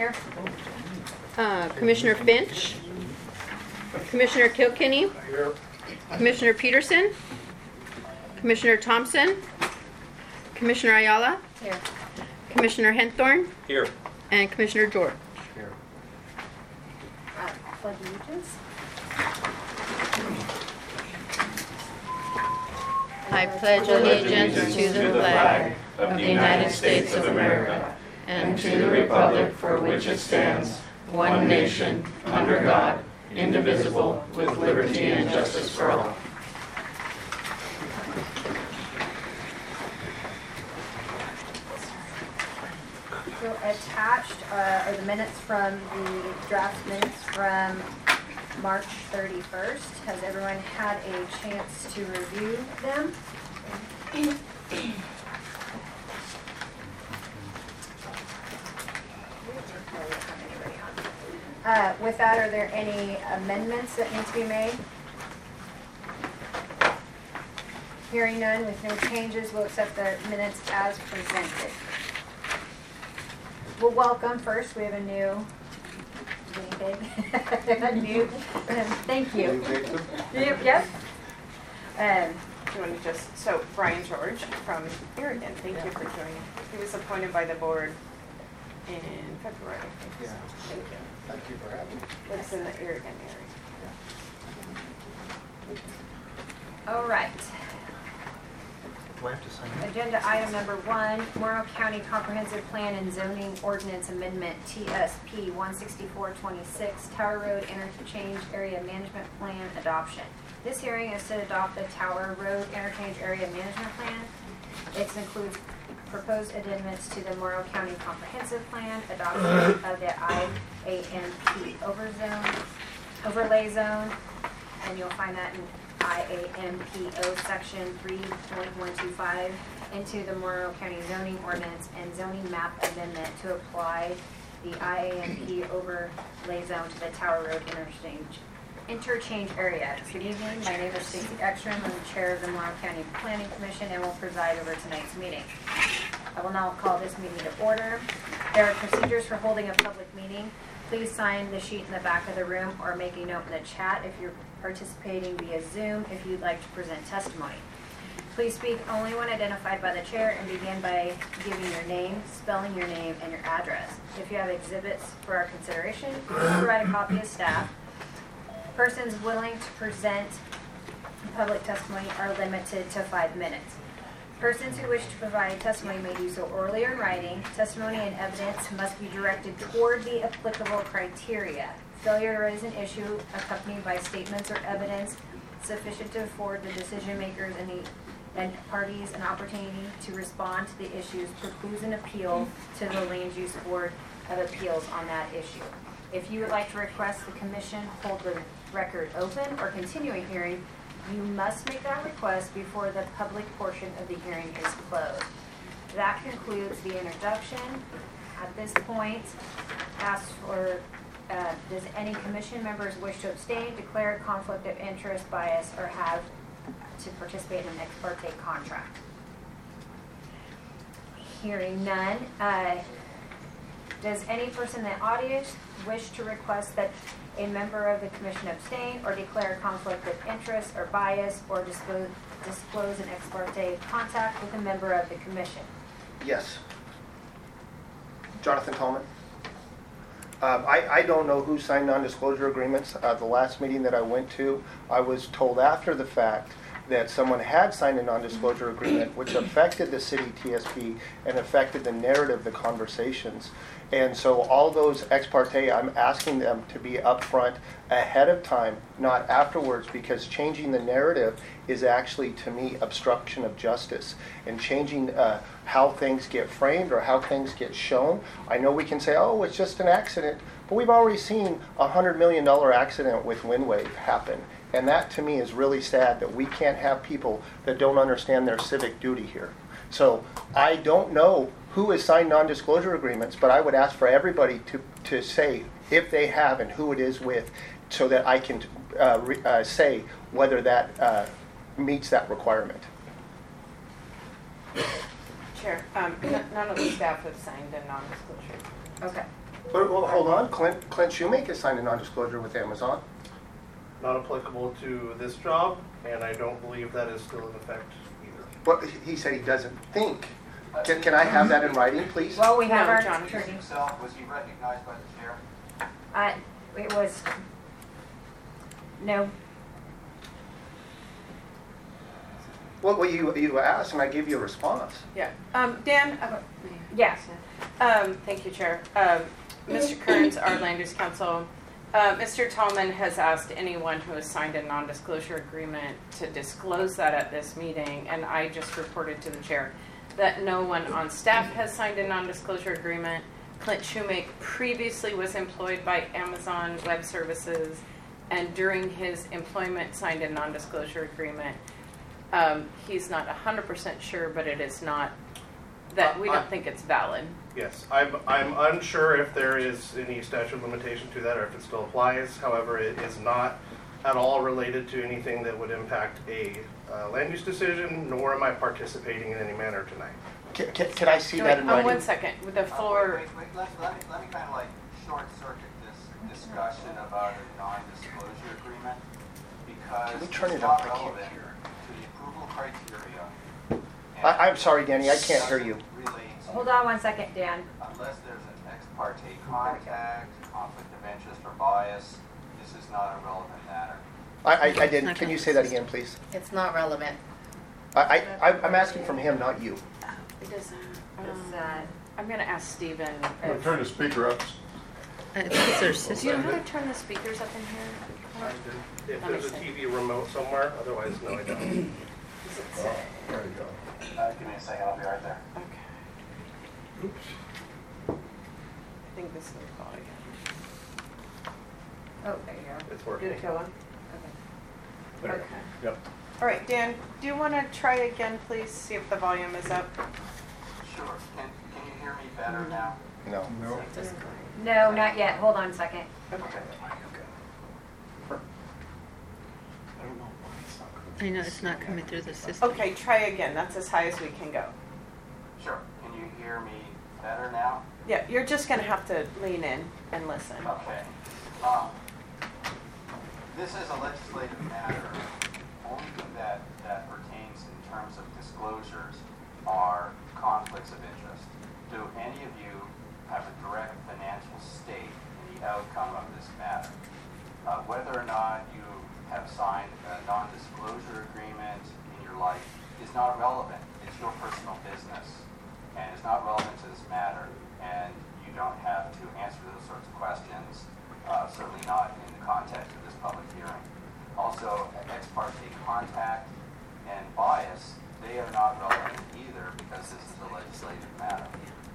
Here. Commissioner Finch, Commissioner Kilkenny, Commissioner Peterson, Commissioner Thompson, Commissioner Ayala, Here. Commissioner Henthorn, Here. and Commissioner George. Here. Pledge allegiance. I pledge allegiance to the flag of the United States of America and to the republic for which it stands, one nation, under God, indivisible, with liberty and justice for all. So attached are the minutes from the draft minutes from March 31st. Has everyone had a chance to review them? With that, are there any amendments that need to be made? Hearing none, with no changes, we'll accept the minutes as presented. We'll welcome first, we have a new guinea pig. A new, thank you. Yep. Do you want to so Brian George from Aragon, thank you for joining. He was appointed by the board in February. Yeah. Thank you. Thank you for having me. Lives in the Aragon area. All right. Do I have to sign it? Agenda item number 1, Morrow County Comprehensive Plan and Zoning Ordinance Amendment, TSP 16426, Tower Road Interchange Area Management Plan Adoption. This hearing is to adopt the Tower Road Interchange Area Management Plan. It includes proposed amendments to the Morrow County Comprehensive Plan, adoption of the IAMP overlay zone, and you'll find that in IAMPO section 3.125 into the Morrow County zoning ordinance and zoning map amendment to apply the IAMP overlay zone to the Tower Road interchange area. Good evening, my name is Stacey Ekstrom. I'm the chair of the Morrow County Planning Commission and will preside over tonight's meeting. I will now call this meeting to order. There are procedures for holding a public meeting. Please sign the sheet in the back of the room or make a note in the chat if you're participating via Zoom if you'd like to present testimony. Please speak only when identified by the chair and begin by giving your name, spelling your name, and your address. If you have exhibits for our consideration, please provide a copy of staff. Persons willing to present public testimony are limited to 5 minutes. Persons who wish to provide testimony may do so orally or in writing. Testimony and evidence must be directed toward the applicable criteria. Failure to raise an issue accompanied by statements or evidence sufficient to afford the decision makers and parties an opportunity to respond to the issues precludes an appeal to the Land Use Board of Appeals on that issue. If you would like to request the commission hold the record open or continue a hearing, you must make that request before the public portion of the hearing is closed. That concludes the introduction. At this point, does any commission members wish to abstain, declare a conflict of interest, bias, or have to participate in an ex parte contract? Hearing none. Does any person in the audience wish to request that a member of the commission abstain or declare a conflict of interest or bias or disclose an ex parte contact with a member of the commission? Yes. Jonathan Tallman. I don't know who signed non-disclosure agreements. The last meeting that I went to, I was told after the fact that someone had signed a non-disclosure agreement which affected the city TSP and affected the narrative of the conversations. And so all those ex parte, I'm asking them to be upfront ahead of time, not afterwards, because changing the narrative is actually, to me, obstruction of justice. And changing how things get framed or how things get shown. I know we can say, oh, it's just an accident, but we've already seen a $100 million accident with Windwave happen. And that, to me, is really sad that we can't have people that don't understand their civic duty here. So I don't know who has signed non-disclosure agreements, but I would ask for everybody to say if they have and who it is with, so that I can say whether that meets that requirement. Chair, none of the staff have signed a non-disclosure. Okay. Well, hold on, Clint Shoemaker signed a non-disclosure with Amazon. Not applicable to this job, and I don't believe that is still in effect either. Well, he said he doesn't think. Can I have that in writing, please? Well, we have No, our John. attorney. Himself, was he recognized by the chair? It was, no, Well, you asked and I gave you a response. Yeah. Dan, yes. thank you, Chair. Mr. Kearns, our land use counsel. Mr. Tallman has asked anyone who has signed a non-disclosure agreement to disclose that at this meeting, and I just reported to the chair that no one on staff has signed a non-disclosure agreement. Clint Shoemake previously was employed by Amazon Web Services, and during his employment signed a non-disclosure agreement. He's not 100% sure, but it is not that we don't think it's valid. Yes, I'm unsure if there is any statute of limitation to that or if it still applies. However, it is not at all related to anything that would impact a land use decision, nor am I participating in any manner tonight. Can I see that in writing? 1 second, with the floor. Wait, let me kind of like short circuit this discussion about a non-disclosure agreement, because Can we turn it's it up? not I can't relevant hear. to the approval criteria. and I'm sorry, Danny, I can't hear you. doesn't relate to- Hold on 1 second, Dan. Unless there's an ex parte contact, conflict of interest, or bias, this is not a relevant matter. I didn't. Can you say that again, please? It's not relevant. I'm asking from him, not you. It doesn't. It's, I'm going to ask Stephen. I'm gonna turn the speaker up. Do you know how to turn the speakers up in here? If Let me there's a see. TV remote somewhere, otherwise, no, I don't. Does it Oh, say? there you go. Give me a second, I'll be right there. Okay. Oops. I think this is the call again. oh, there you go. It's working. Did it go on? There. Okay. Yep. All right, Dan, do you want to try again, please? See if the volume is up. Sure. Can you hear me better now? No. No. No, not yet. Hold on a second. Okay. I know it's not coming through the system. Okay, try again. That's as high as we can go. Sure. Can you hear me better now? Yeah, you're just going to have to lean in and listen. Okay. This is a legislative matter. Only thing that pertains in terms of disclosures are conflicts of interest. Do any of you have a direct financial stake in the outcome of this matter? Whether or not you have signed a non-disclosure agreement in your life is not relevant. It's your personal business, and it's not relevant to this matter, and you don't have to answer those sorts of questions, certainly not in the context of this public hearing. Also, ex parte contact and bias, they are not relevant either because this is a legislative matter.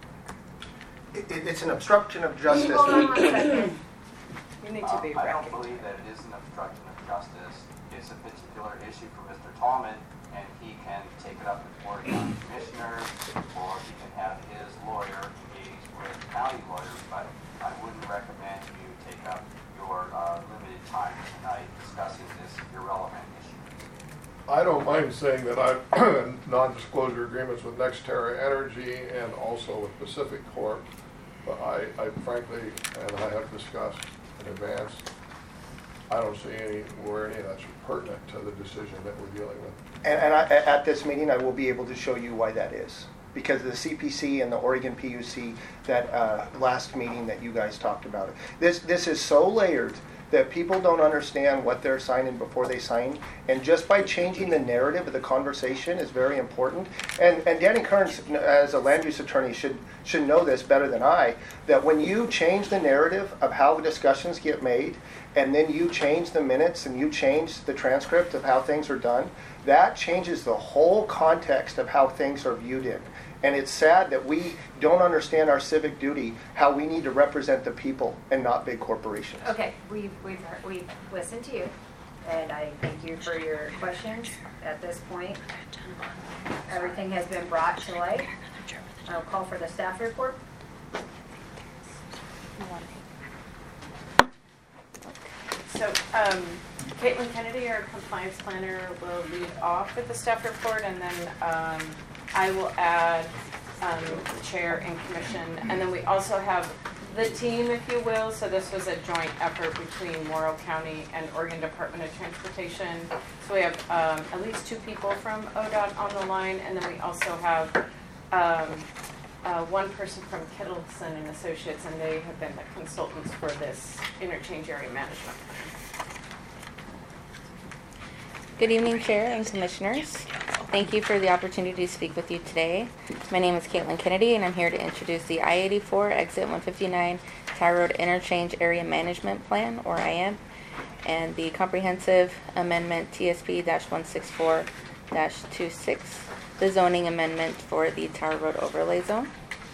It's an obstruction of justice. Hold on 1 second. You need to be I don't recognized. believe that it is an obstruction of justice. It's a particular issue for Mr. Tallman, and he can take it up with Board of County Commissioners, or he can have his lawyer engage with county lawyers, but I wouldn't recommend you take up your limited time tonight discussing this irrelevant issue. I don't mind saying that I've non-disclosure agreements with NextEra Energy and also with Pacific Corp. But I frankly, and I have discussed in advance, I don't see where any of that's pertinent to the decision that we're dealing with. And at this meeting, I will be able to show you why that is. Because the CPC and the Oregon PUC, that last meeting that you guys talked about, this is so layered that people don't understand what they're signing before they sign. And just by changing the narrative of the conversation is very important. And Danny Kearns, as a land use attorney, should know this better than I, that when you change the narrative of how discussions get made, and then you change the minutes and you change the transcript of how things are done, that changes the whole context of how things are viewed in. And it's sad that we don't understand our civic duty, how we need to represent the people and not big corporations. Okay, we've listened to you, and I thank you for your questions. At this point, everything has been brought to light. I'll call for the staff report. So, Caitlin Kennedy, our compliance planner, will lead off with the staff report, and then I will add the chair and commission. And then we also have the team, if you will. So this was a joint effort between Morrow County and Oregon Department of Transportation. So we have at least 2 people from ODOT on the line, and then we also have one person from Kittleson and Associates, and they have been the consultants for this interchange area management plan. Good evening, Chair and Commissioners. Thank you for the opportunity to speak with you today. My name is Caitlin Kennedy, and I'm here to introduce the I-84 Exit 159 Tower Road Interchange Area Management Plan, or IAMP, and the Comprehensive Amendment TSP-164-26, the zoning amendment for the Tower Road Overlay Zone.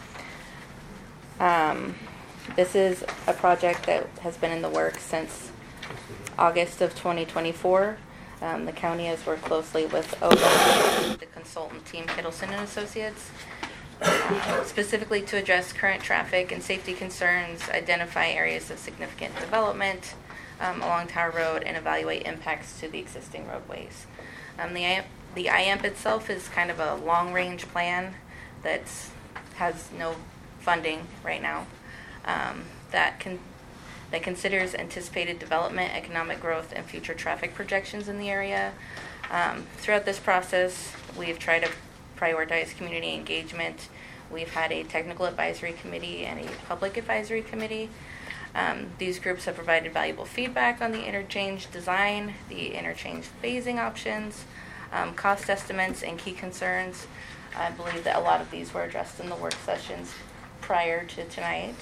This is a project that has been in the works since August of 2024. The county has worked closely with ODOT, the consultant team Kittleson and Associates, specifically to address current traffic and safety concerns, identify areas of significant development along Tower Road, and evaluate impacts to the existing roadways. The IAMP itself is kind of a long-range plan that has no funding right now, that considers anticipated development, economic growth, and future traffic projections in the area. Throughout this process, we've tried to prioritize community engagement. We've had a technical advisory committee and a public advisory committee. These groups have provided valuable feedback on the interchange design, the interchange phasing options, cost estimates, and key concerns. I believe that a lot of these were addressed in the work sessions prior to tonight.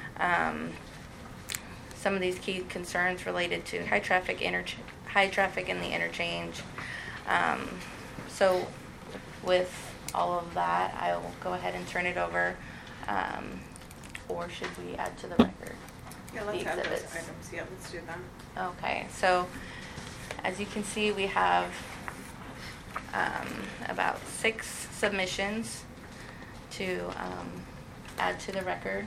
Some of these key concerns related to high traffic in the interchange. So with all of that, I will go ahead and turn it over, or should we add to the record? Yeah, let's the add those exhibits? items. Yeah, let's do that. Okay, so as you can see, we have about 6 submissions to add to the record.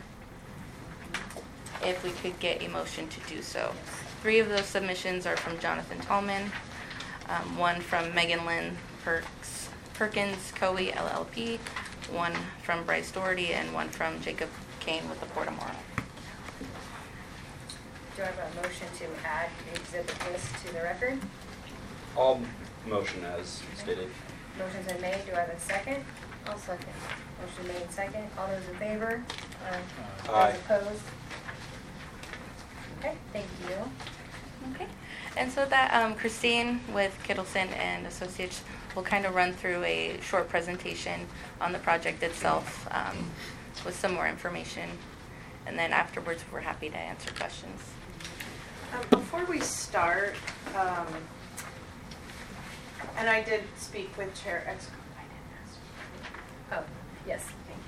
If we could get a motion to do so. 3 of those submissions are from Jonathan Tallman, 1 from Megan Lynn Perkins Coe LLP, 1 from Bryce Doherty, and 1 from Jacob Kane with the Port of Morrow. Do I have a motion to add the exhibit list to the record? All motion as stated. Motion's been made. Do I have a second? I'll second. Motion made second. All those in favor? Aye. Those opposed? Okay, thank you. Okay, and so that Christine with Kittleson and Associates will kind of run through a short presentation on the project itself with some more information, and then afterwards we're happy to answer questions. Before we start, and I did speak with Chair Ekstrom. Oh, yes.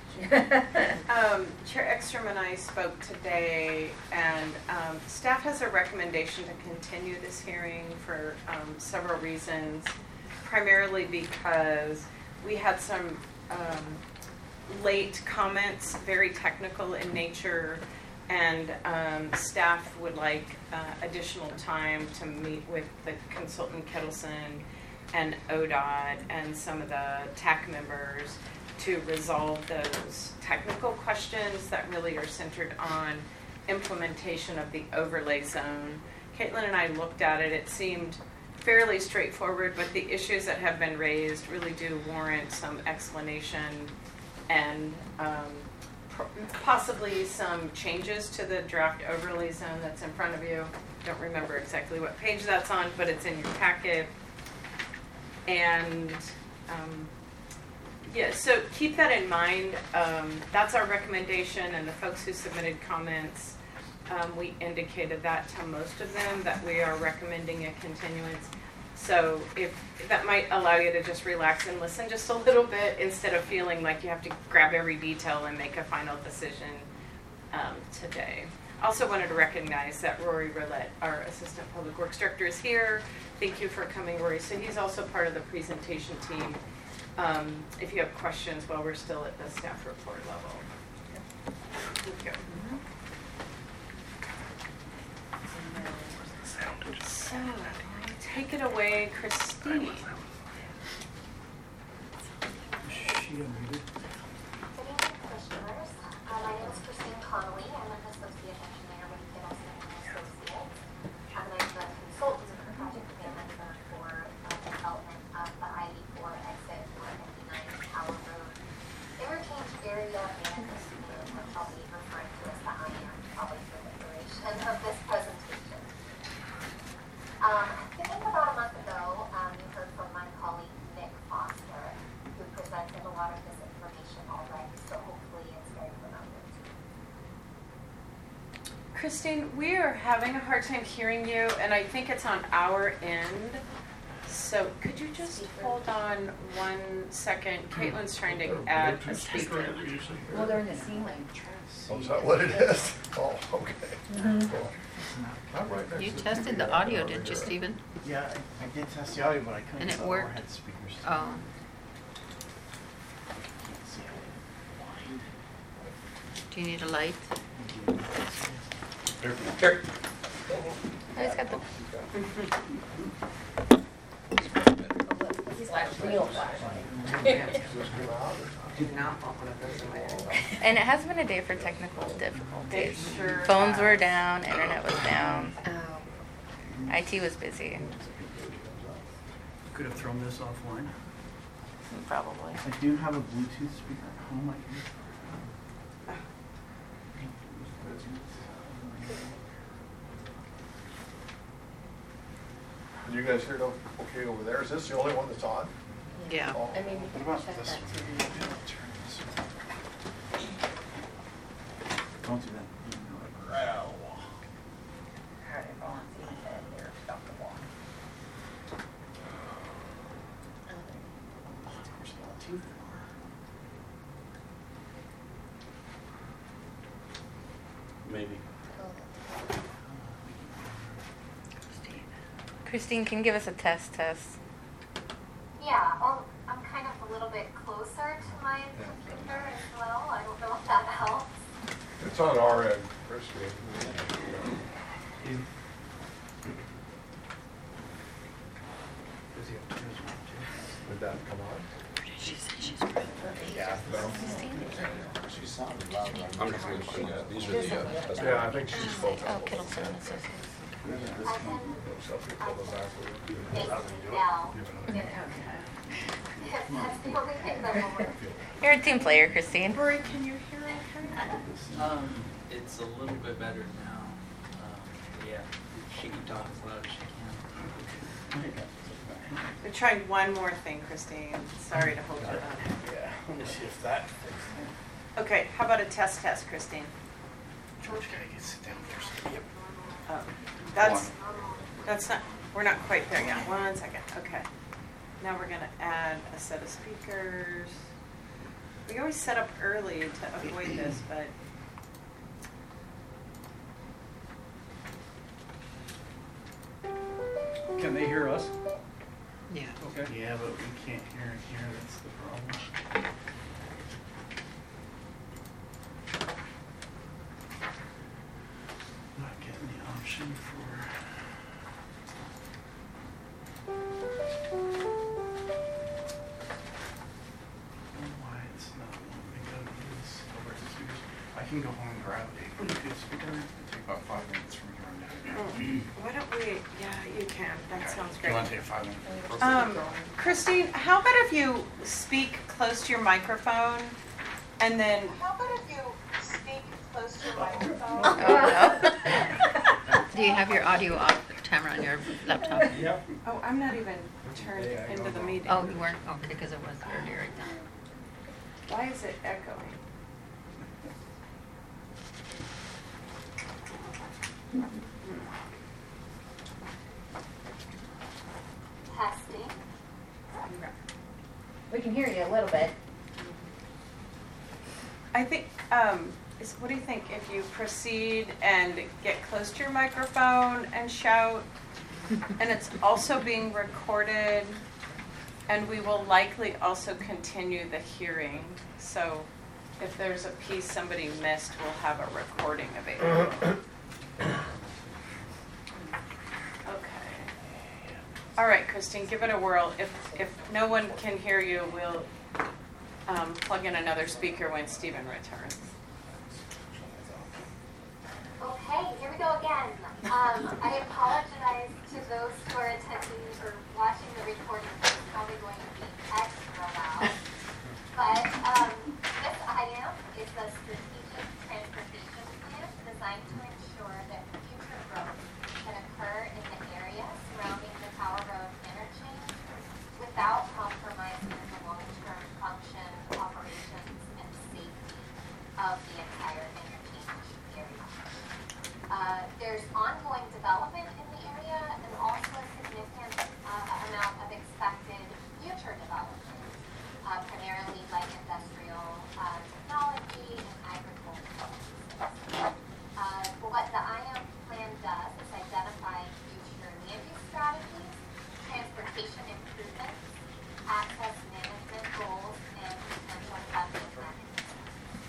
Chair Ekstrom and I spoke today, and staff has a recommendation to continue this hearing for several reasons, primarily because we had some late comments, very technical in nature, and staff would like additional time to meet with the consultant Kittleson and ODOT and some of the TAC members to resolve those technical questions that really are centered on implementation of the overlay zone. Caitlin and I looked at it. It seemed fairly straightforward, but the issues that have been raised really do warrant some explanation and possibly some changes to the draft overlay zone that's in front of you. Don't remember exactly what page that's on, but it's in your packet. And yeah, so keep that in mind. That's our recommendation, and the folks who submitted comments, we indicated that to most of them, that we are recommending a continuance. So if that might allow you to just relax and listen just a little bit instead of feeling like you have to grab every detail and make a final decision today. Also wanted to recognize that Rory Roulette, our Assistant Public Works Director, is here. Thank you for coming, Rory. So he's also part of the presentation team. If you have questions while we're still at the staff report level. Thank you. So, take it away, Christine. Good evening, commissioners. My name is Christine Connolly. I'm with the Christine, we are having a hard time hearing you, and I think it's on our end. So could you just hold on 1 second? Caitlin's trying to add a speaker. Well, they're in the ceiling. Oh, is that what it is? Oh, okay. Cool. I'm right next You to the tested TV the audio, over didn't you, there. Stephen? Yeah, I did test the audio, but I couldn't And it tell worked? overhead speakers. Oh. Can't see how blind. Do you need a light? Here. I just got the. He's like real flashlight. Do not want one of those in my area. And it has been a day for technical difficulties. It sure Phones were has. down, internet was down, Oh. IT was busy, Could have thrown this offline. probably. I do have a Bluetooth speaker at home. I can use Can you guys hear it okay over there? Is this the only one that's on? Yeah. Oh. I mean, we What can about check this that one? too. Maybe I'll turn this one. Don't do that. Too far. Maybe. Christine, can you give us a test? Yeah, I'm kind of a little bit closer to my computer as well. I don't know if that helps. It's on our end, Christine. Does he have to turn his mic too? Did that come on? She said she's really Yeah. No? She sounded loud. I'm just going to show you. These are the best. Yeah, I think she's spoken. Oh, Kittleson and Associates. I can Some people go backward. make now. If that's the only thing that will work. You're a team player, Christine. Rory, can you hear okay? It's a little bit better now. Yeah, she can talk as loud as she can. We're trying one more thing, Christine. Sorry to hold you up. Yeah, let me see if that fixes it. Okay, how about a test, Christine? George, gotta get sit down first. Yep. That's not, we're not quite there yet. 1 second, okay. Now we're gonna add a set of speakers. We always set up early to avoid this, but. Can they hear us? Yeah. Okay. Yeah, but we can't hear it here. That's the problem. Not getting the option for. I don't know why it's not letting me go to this overhead speakers. I can go home and grab a Bluetooth speaker. It'll take about 5 minutes from here on down. Why don't we, yeah, you can. That Okay. sounds Do great. you want to take a 5 minute? Christine, how about if you speak close to your microphone and then. How about if you speak close to your microphone? Oh, no. Do you have your audio off, Tamara, on your laptop? Yep. Oh, I'm not even turned Yeah, into the meeting. Oh, you weren't? Okay, because it was earlier right now. Why is it echoing? Testing. We can hear you a little bit. I think, what do you think if you proceed and get close to your microphone and shout? And it's also being recorded, and we will likely also continue the hearing. So if there's a piece somebody missed, we'll have a recording available. Okay. All right, Christine, give it a whirl. If no one can hear you, we'll plug in another speaker when Stephen returns. Okay, here we go again. I apologize to those who are attending or watching the recording. It's probably going to be extra loud. But this item is a strategic transportation plan designed to ensure that future growth can occur in the area surrounding the Tower Road interchange without compromising the long-term function, operations, and safety of the entire interchange area. There's ongoing development in the area and also a significant amount of expected future development, primarily light industrial technology and agricultural. What the IAM plan does is identify future land use strategies, transportation improvements, access management goals, and potential funding mechanisms.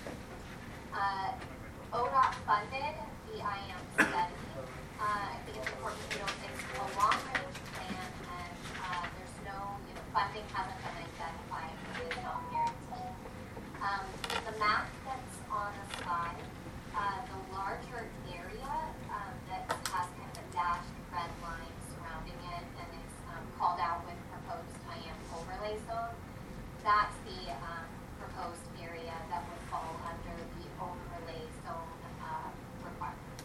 ODOT funded the IAM study. I think it's important to note it's a long-range plan, and there's no, funding hasn't been identified. It is not guaranteed. The map that's on the slide, the larger area that has kind of a dashed red line surrounding it, and it's called out with proposed IAM overlay zone. That's the proposed area that would fall under the overlay zone requirements.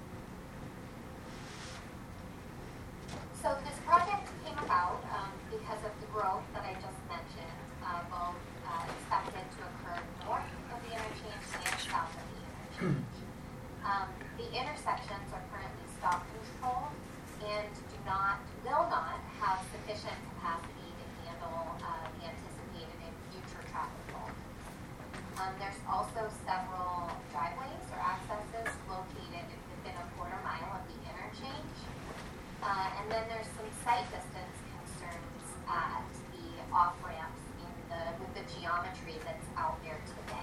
So this project came about because of the growth that I just mentioned, both expected to occur north of the interchange and south of the interchange. The intersections are currently stop controlled and will not have sufficient capacity to handle the anticipated and future traffic volume. There's also several driveways or accesses located within a quarter mile of the interchange. And then there's some site distance concerns at the off-ramps with the geometry that's out there today.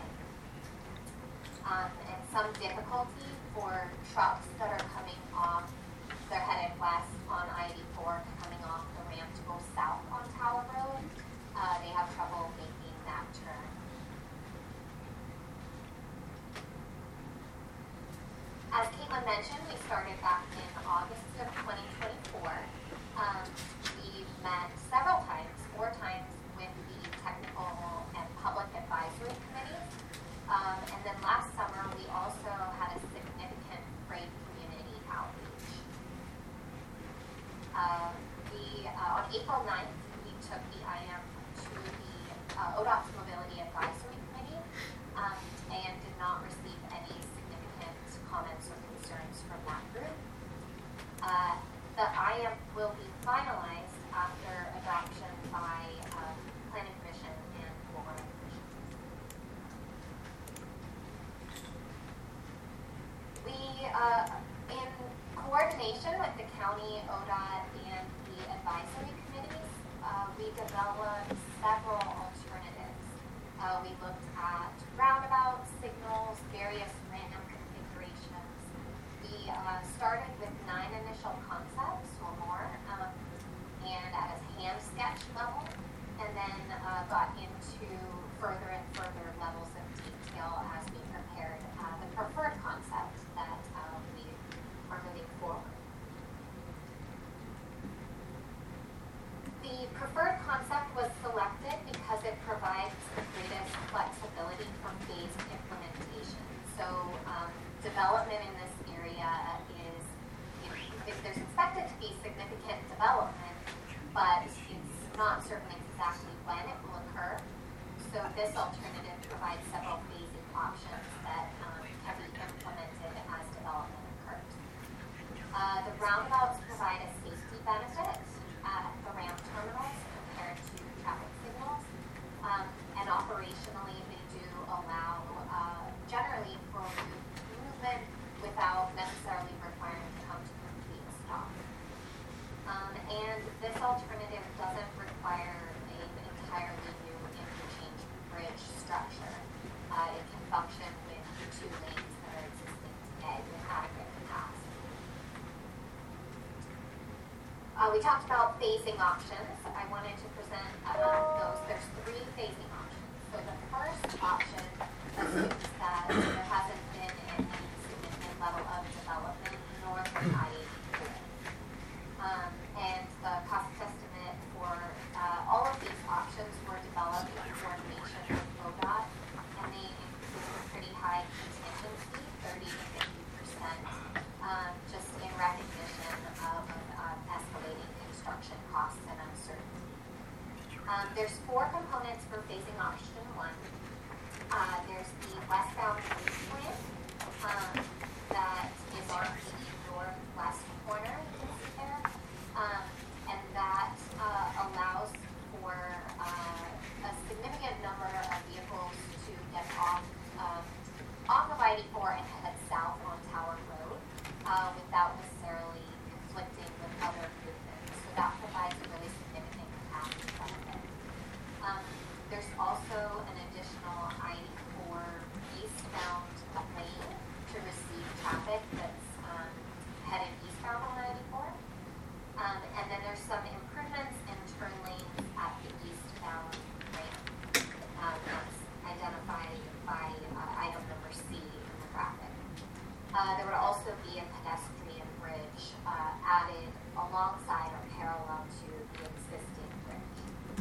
And some difficulty for trucks that are coming off, they're headed west on I-84, coming off the ramp to go south on Tower Road. They have trouble making that turn. As Caitlin mentioned, we started back in August of 2024. We met several times, 4 times, with the technical and public advisory committees. And then last summer, we also had a significant freight community outreach. On April 9th, we took the IAM to the ODOT's Mobility Advisory Committee and did not receive any significant comments or concerns from that group. The IAM will be finalized after adoption by Planning Commission and Board Commission. We, in coordination with the county, ODOT, and the advisory committees, we developed several alternatives. We looked at roundabouts, signals, various random configurations. We started with 9 initial concepts or more, and at a hand sketch level, and then got into further and further levels of detail as we prepared the preferred concept that we are moving forward. The preferred concept was selected because it provides the greatest flexibility for phased implementation. So development in this area is, there's expected to be significant development, but it's not certain exactly when it will occur. So this alternative provides several phasing options that can be implemented as development occurs. The roundabouts provide a safety benefit at the ramp terminals compared to traffic signals. And operationally, they do allow generally for movement without necessarily requiring to come to complete stop. And this alternative doesn't require an entirely new interchange bridge structure. It can function with the 2 lanes that are existing today with adequate capacity. We talked about phasing options. I wanted to present those. There's 3 phasing options. So the first option assumes that there hasn't been any significant level of development north of I-84. And the cost estimate for all of these options were developed in coordination with ODOT, and they include a pretty high contingency, 30 to 50%, just in recognition of escalating construction costs and uncertainty. There's 4 components for phasing option 1. There's the west without necessarily conflicting with other movements. So that provides a really significant capacity benefit. There's also an additional I-84 eastbound lane to receive traffic that's headed eastbound on I-84. And then there's some improvements in turn lanes at the eastbound ramp. That's identified by item number C in the graphic. There would also be a pedestrian bridge added alongside or parallel to the existing bridge.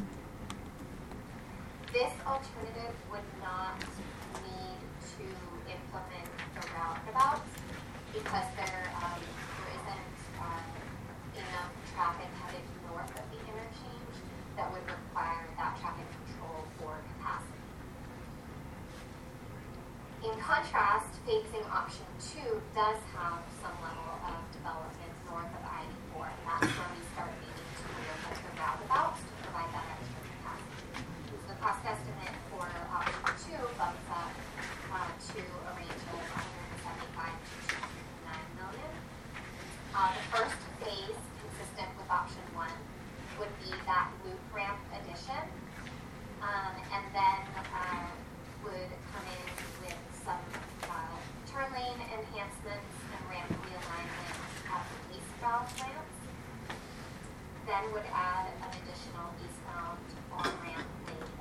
This alternative would not need to implement the roundabout because there isn't enough traffic headed north of the interchange that would require that traffic control for capacity. In contrast, phasing option 2 does have some level of development north of I-84, and that's where we start needing to look at the roundabouts to provide that extra capacity. So the cost estimate for option 2 bumps up to a range of $175 to $209 million. The first phase, consistent with option 1, would be that loop ramp addition, and then would come in with some turn lane enhancements and ramp realignment at the eastbound ramps. Then would add an additional eastbound on-ramp lane.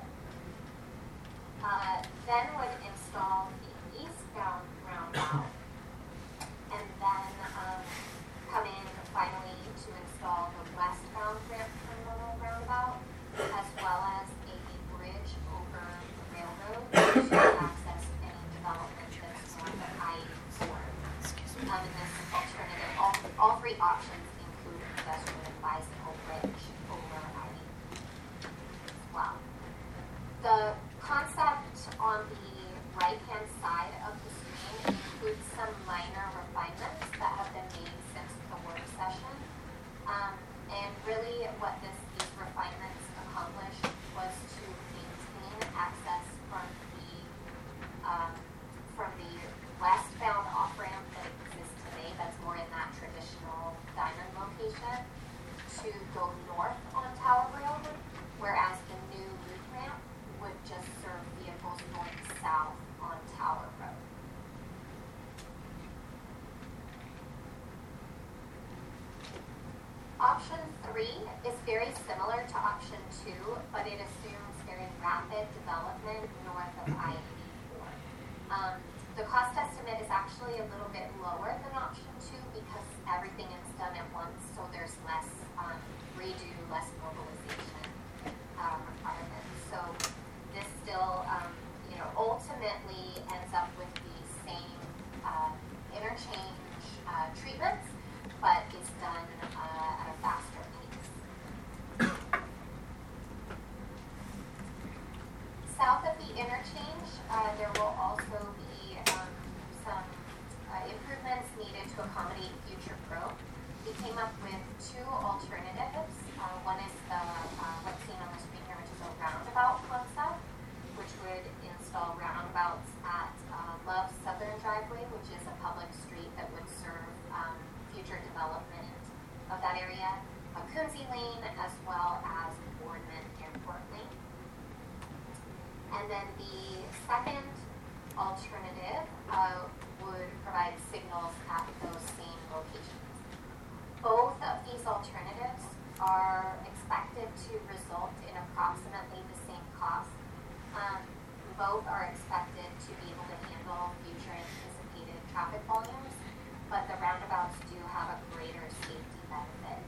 Then would install the eastbound roundabout, and then come in finally to install the westbound ramp terminal roundabout, as well as a bridge over the railroad to access any development that's north of I-84. And this alternative, all three options include a pedestrian and bicycle bridge over I-84 as well. The concept on the right-hand side of the screen includes some minor refinements that have been made since the work session. And really what these refinements accomplished was to maintain access from the westbound off-ramp that exists today, that's more in that traditional diamond location, to go north on Tower Road, whereas the new loop ramp would just serve vehicles going south on Tower Road. Option 3 is very similar to option 2, but it assumes very rapid development north of I-84. The cost estimate is actually a little bit lower than option 2 because everything is done at once, so there's less redo, less mobilization requirements. So this still, ultimately ends up with the same interchange treatments, but is done at a faster pace. South of the interchange, there will also be some improvements needed to accommodate future growth. We came up with two alternatives. One is what's seen on the screen here, which is a roundabout concept, which would install roundabouts at Love Southern Driveway, which is a public street that would serve future development of that area, Coonsey Lane, as well as Boardman Airport Lane. And then the second alternative would provide signals at those same locations. Both of these alternatives are expected to result in approximately the same cost. Both are expected to be able to handle future anticipated traffic volumes, but the roundabouts do have a greater safety benefit.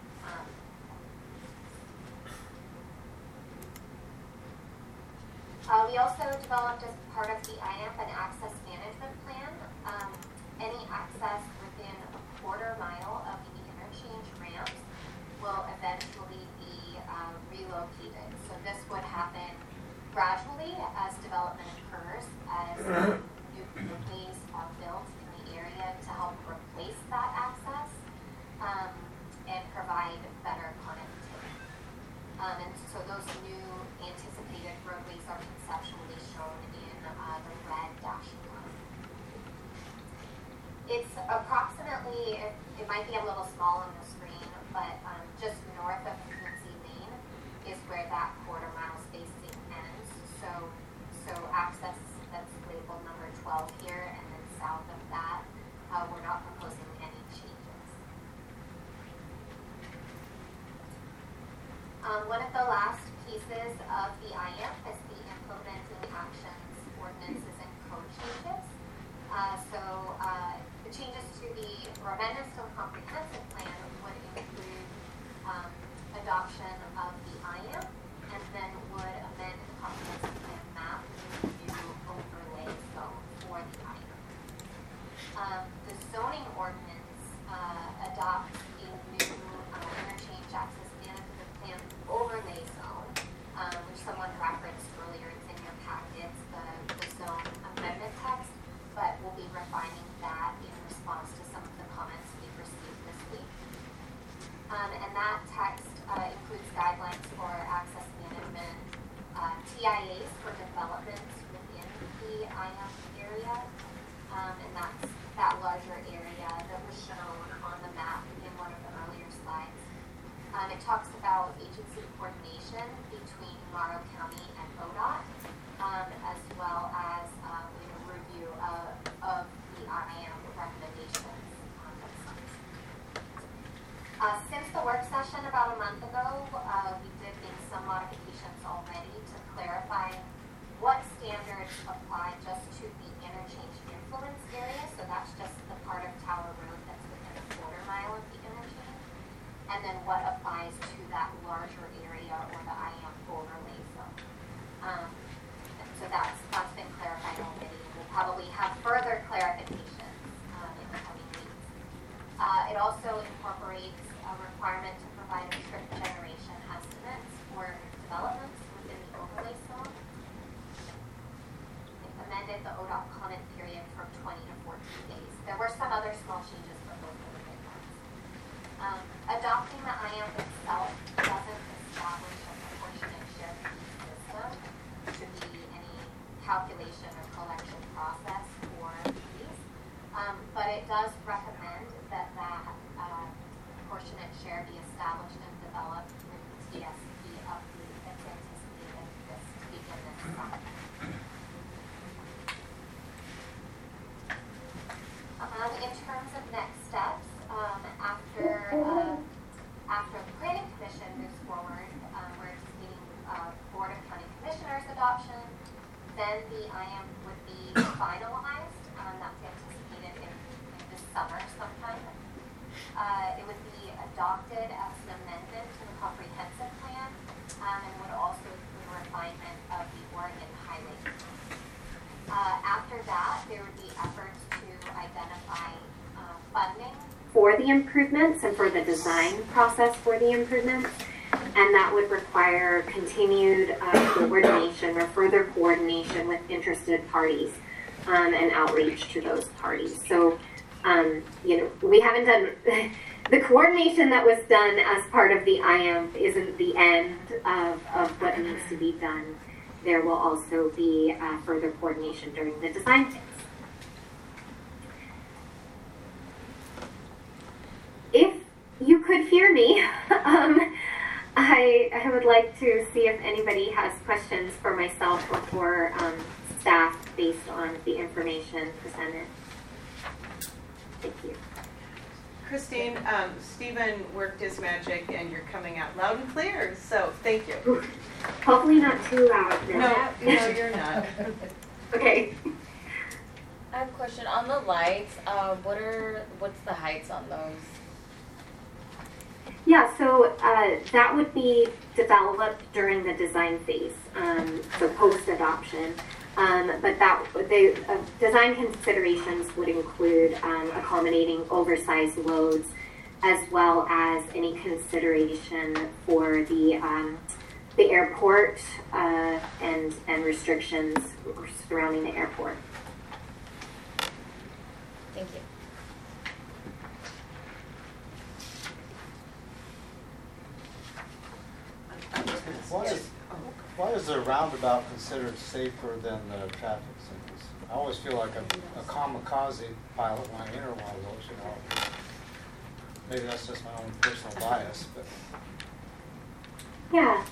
We also developed as part of the IAMP an access management plan. Any access within a quarter mile of the interchange ramps will eventually be relocated. So this would happen gradually as development occurs, as new roadways are built in the area to help replace that access and provide better connectivity. And so those new anticipated roadways are conceptually shown in the red dashed line. It's approximately might be a little small on the screen, but just north of Quincy Lane is where that quarter-mile spacing ends. So access that's labeled number 12 here, and then south of that, we're not proposing any changes. One of the last pieces of the IAMP is the implementing actions, ordinances, and code changes. The changes to the amendments to the comprehensive plan would include adoption of the IAMP, and then would amend the comprehensive plan map to new overlay zone for the IAMP. The zoning ordinance adopts a new interchange access management plan overlay zone, which someone referenced earlier. It's in your packets, the zone amendment text, but we'll be refining that in response to some of the comments we've received this week. And that text includes guidelines for access management, TIAs for developments within the IAMP area, and that's that larger area that was shown on the map in one of the earlier slides. It talks about agency coordination between Morrow County and ODOT, as well as a review of the IAMP recommendations on those sites. Since the work session about a month ago, we did make some modifications already to clarify what standards apply just to the interchange influence area. So that's just the part of Tower Road that's within a quarter-mile of the interchange. And then what applies to that larger area or the IAMP overlay zone. So that's been clarified already. We'll probably have further clarifications in the coming weeks. It also incorporates a requirement to provide a strict generation estimates for developments within the overlay zone. It amended the ODOT comment period from 20 to 14 days. There were some other small changes, but those were the big ones. Adopting the IAMP itself doesn't establish a proportionate share system to be any calculation or collection process for fees, but it does recommend that proportionate share be established and developed with TSP up to its anticipated to begin this summer. In terms of next steps, after the Planning Commission moves forward, we're anticipating Board of County Commissioners adoption. Then the IAMP would be finalized. That's anticipated in this summer sometime. It would be adopted as an amendment to the comprehensive plan, and would also include a refinement of the Oregon Highway Plan. After that, there would be efforts to identify funding for the improvements and for the design process for the improvements. And that would require continued coordination or further coordination with interested parties and outreach to those parties. So, we haven't done, the coordination that was done as part of the IAMP isn't the end of what needs to be done. There will also be further coordination during the design phase. If you could hear me, I would like to see if anybody has questions for myself or for staff based on the information presented. Thank you. Christine, Stephen worked his magic and you're coming out loud and clear, so thank you. Ooh, hopefully not too loud. No, you're not. Okay. I have a question on the lights. What's the heights on those? Yeah, so that would be developed during the design phase, so post-adoption. But the design considerations would include accommodating oversized loads, as well as any consideration for the airport and restrictions surrounding the airport. Thank you. Why is the roundabout considered safer than the traffic signals? I always feel like a kamikaze pilot when I enter one of those, Maybe that's just my own personal bias, but. Yeah.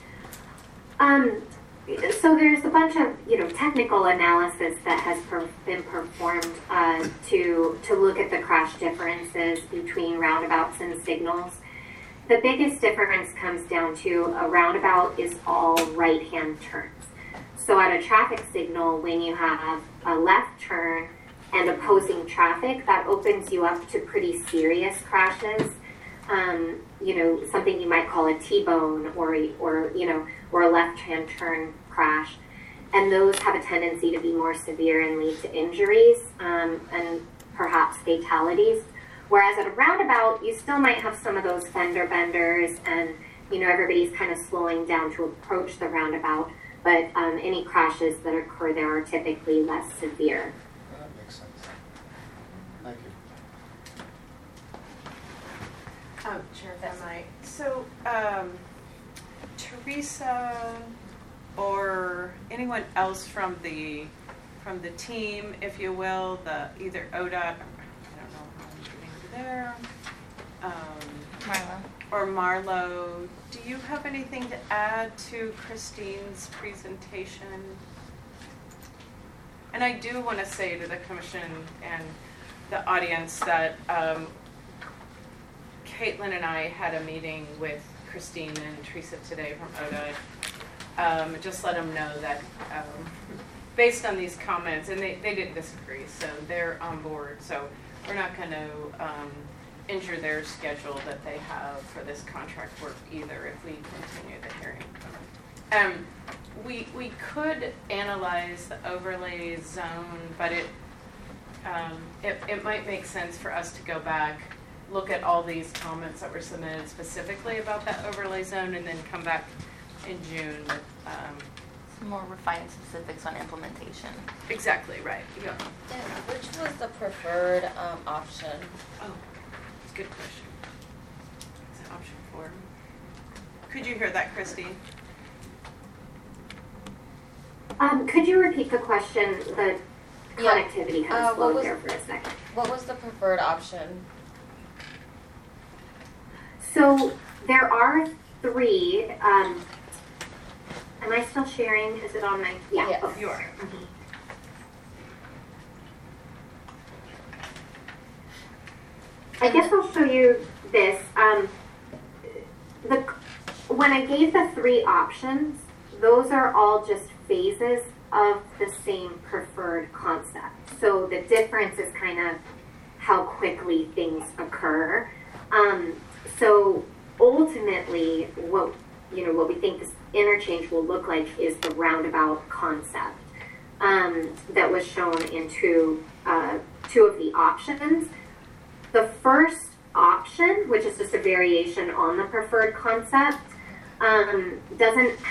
So there's a bunch of, technical analysis that has been performed to look at the crash differences between roundabouts and signals. The biggest difference comes down to a roundabout is all right-hand turns. So at a traffic signal, when you have a left turn and opposing traffic, that opens you up to pretty serious crashes. Something you might call a T-bone or a left-hand turn crash. And those have a tendency to be more severe and lead to injuries and perhaps fatalities. Whereas at a roundabout, you still might have some of those fender benders and, everybody's kind of slowing down to approach the roundabout. But any crashes that occur there are typically less severe. That makes sense. Thank you. Chair, if I might. So, Teresa or anyone else from the team, if you will, either ODOT, I don't know how I'm getting over there, Marlo. or Marlo, do you have anything to add to Christine's presentation? And I do want to say to the commission and the audience that Caitlin and I had a meeting with Christine and Teresa today from ODOT. Just let them know that based on these comments, and they didn't disagree, so they're on board. So we're not going to injure their schedule that they have for this contract work either if we continue the hearing. We could analyze the overlay zone, but it might make sense for us to go back, look at all these comments that were submitted specifically about that overlay zone, and then come back in June with Some more refined specifics on implementation. exactly right. Yeah. And which was the preferred option? Oh, that's a good question. It's option 4. Could you hear that, Christine? Could you repeat the question? The connectivity kind of what slowed was- there for a second. What was the preferred option? So there are 3. Am I still sharing? Is it on my? Yeah. Yes. Okay. You are. I guess I'll show you this. When I gave the 3 options, those are all just phases of the same preferred concept. So the difference is kind of how quickly things occur. So ultimately, what we think this interchange will look like is the roundabout concept that was shown in two of the options. The first option, which is just a variation on the preferred concept, doesn't